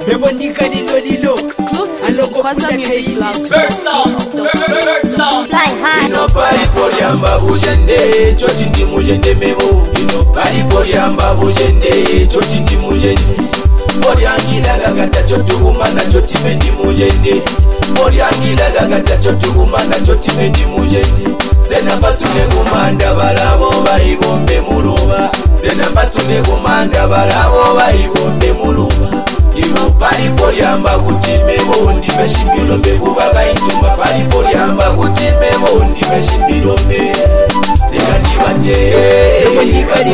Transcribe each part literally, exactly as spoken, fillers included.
Mebondika lilo lilo Aloko kuda keili Bird sound, bird sound. Fly high. Ino pali poliamba bujende, choti ndi mujende mebo. Ino pali poliamba bujende, choti ndi mujende. Poliangila gagata choti humana choti mendi mujende. Poliangila gagata choti humana choti mendi mujende. Sena basune kumanda balabo baibombe muluba. Sena basune kumanda balabo baibombe muluba. Ino pali poliamba kutime bondi meshimbilo mbe kubaga intuma pali poliamba kutime bondi meshimbilo mbe Lega ndibate Lega ndibate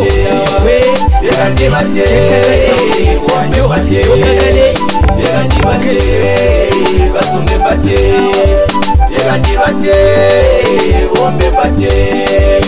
Lega ndibate Wande bate Lega ndibate Basune bate Lega ndibate Wambe bate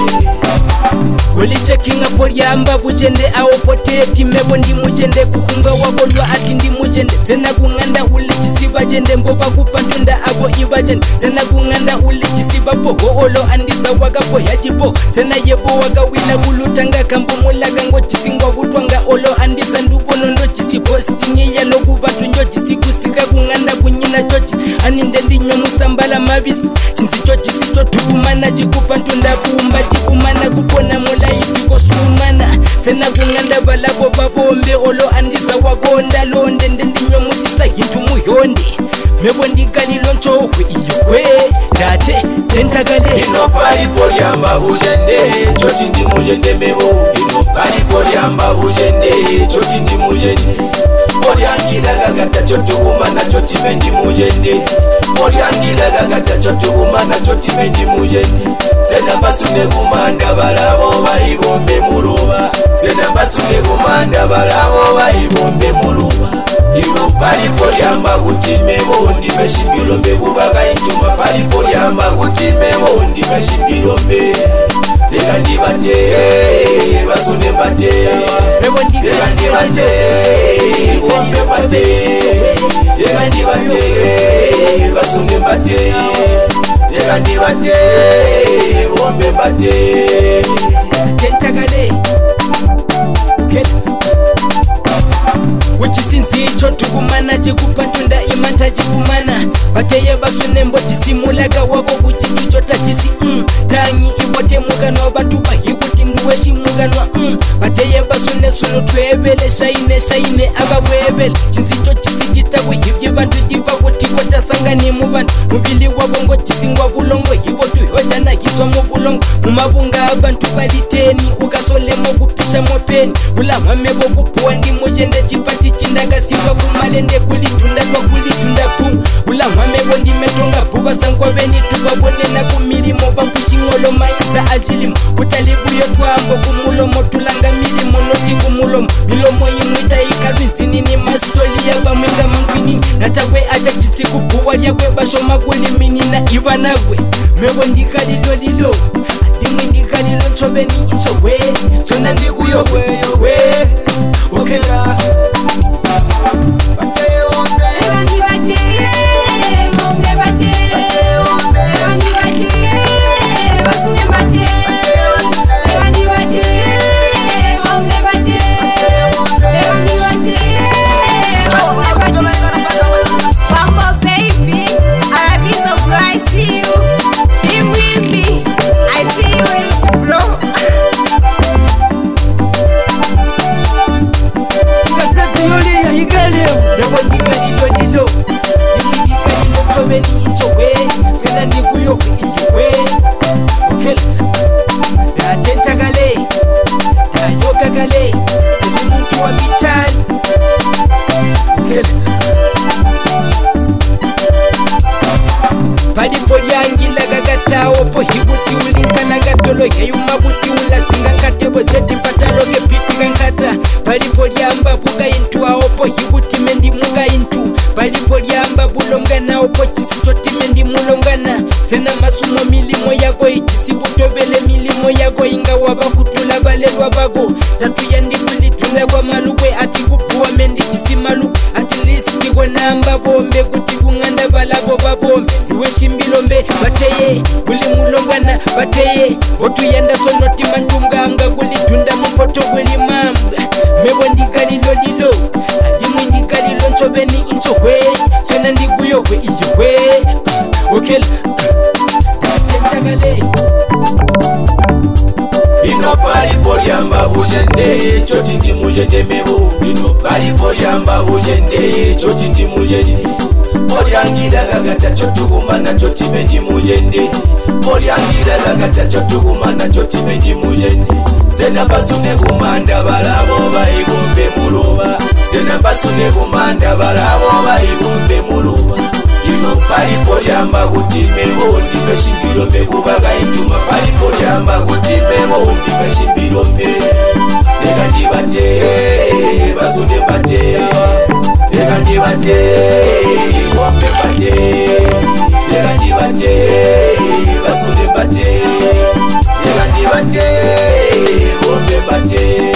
Oli checking up poliamba bujende awo poteti mebo ndi mujende kukunga wabolwa ati ndi mujende Zena kunganda uli chisiba jende mboba kupantunda abo ibajende Zena kunganda uli chisiba po hoolo andisa wagapo yajipo Zena yebo waga wila kulutanga kambu mulaga ngo chisingwa kutwanga olo andisa ndubono ndo chisipo Stingi ya logu batu njo chisikusiga kunganda kunyina chochis Aninde ndi nyomusambala mabisi Chinsi chochisi chotukumana jikupantunda buumba jikumana kupona mula ifiko sumana Sena kunganda balabo babombe olo andisa wagonda londe ndendinyo musisa hintu muhonde Mebo ndigali lonchohwe iwe date tentakale Ino pali poliamba bujende choti ndi mujende mebo Ino pali poliamba bujende choti ndi mujende Poliangila gagata choti humana choti mendi mujende Poliangila gagata choti humana choti mendi mujende Sena basune kumanda balabo baibombe muluba Sena basune kumanda balabo baibombe muluba Ino pali poliamba kutime bondi meshimbilo mbe kubaga intuma pali poliamba kutime bondi meshimbilo mbe Lega ndibate basune bate Lega ndibate wambe bate Lega ndibate basune bate Lega ndibate wambe bate tentakale Uchisinzi chotu kumana jikupantunda imanta jikumana Bateye basune mbo chisimulaga wako kuchitu chota chisi mm. Tangi ibote mugano bantu bahikuti nduweshi muganwa mm. Bateye basune sunu twebele shaine shaine ababwebele Chinsi cho chisi jitawe hivye bantu jiva kuti kota sangani mubantu Mubili wabongo chisingwa bulongo hibotu yojana hiswa mubulongo Mumabunga abantu baliteni ukasole mokupisha mopeni Ula mwamebo kupuwa ndi mujende chipati chindaga siwa kumalende kulitunda kwa kulitunda pum Ula mwamebo ndi metonga puba sangwa beni tubabone na kumilimo bapushingolo maiza ajilimu Kutalibuyo twambo kumulomo tulanga milimo noti kumulomo Milomo imwita ikarwizini ni mastoli ya bamwenga mangwini Natagwe aja chisiku puwa liakwe basho maguli mini na iwanagwe Mebo ndikalilo lilo Adimwe ndikalilo nchobeni inchowe Sona ndikuyo we we Okela Palipo yangila gagata opo hibuti ulinkana gatolo yayuma buti ulasinga katebo seti pataloge piti kankata Palipo yamba buga intu opo hibuti mendi muga intu Palipo yamba bulongana opo chisitoti mendi mulongana Sena masumo milimo yago ichisibuto bele milimo yago inga wabakutula bale wabago Tatu yandi kulitunda kwa malukwe ati kupuwa mendi chisimalu At least kigo namba bombe kuti kunganda balabo babombe Niweshimbilombe bateye kuli mulongana bateye Otuyenda sonoti mantumganga kulitunda mupoto kuli mambwa Mebo ndikalilo lilo Adimwe ndikalilo we sona ndikuyo we iyo we okela tentagale ino palipo lyamba bujende choti ndi mujende mebo ino palipo lyamba bujende choti ndi mujende olyangira gagata chotukumana choti bendi mujende olyangira gagata chotukumana choti bendi mujende sena basune kumanda balabo bayibumbe muluba sena basune kumanda balabo bayibumbe muluba ino palipo lyamba kutimebo ndibeshingiro mekubaga ituma palipo lyamba kutimebo ndibeshingiro me leka ndibate basune bate leka ndibate wambe bate leka ndibate basune bate leka ndibate wambe bate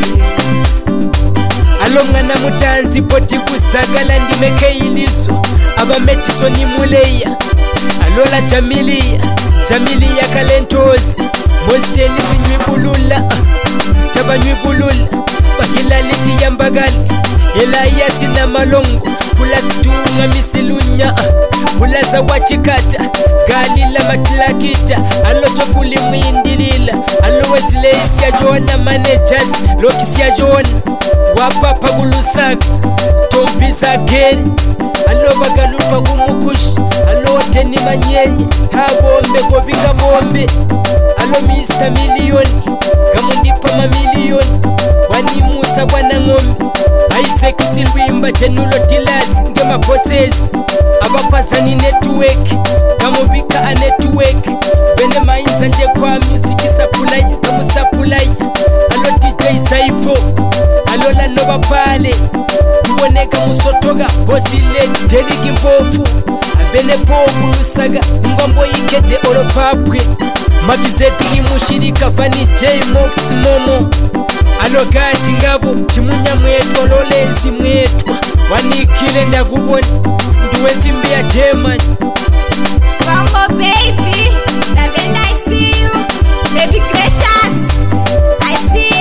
alo mwana mutanzi poti kusagala ndimeke iliso abametiso ni muleya alola jamilia jamilia kalentozi mosteni sinywibulula tabanywibulula bahilalithi yambagali yelayasi na malongo pulasitunga misilunya pulaza wachikata galila matilakita alotofuli mwindilila alowesileisi ajona manejas lokisi ajona wapapa kulusaga tompisa geni alobagalupa kumukushi aloteni manyenye habombe kobinga bombe alo mista milioni gamundipa mamilioni wanimusa bwana ngombe aisekisilwimba jenulo tilasi ngemaposesi abapasani network gamubika a network bene mainza nje kwa music supply gamusapulai alo D J Saifo alola noba pale kuboneka musotoga bosi late deligi mpofu abene poku lusaga ngombo ikete olopapwe magizeti imushirika fani J Mox Momo alogati ngabo chimunya mwetu lolenzi mwetwa wanikile ndakubona ndiwezi mbia German Rambo baby, Lavenda I see you, baby gracious, I see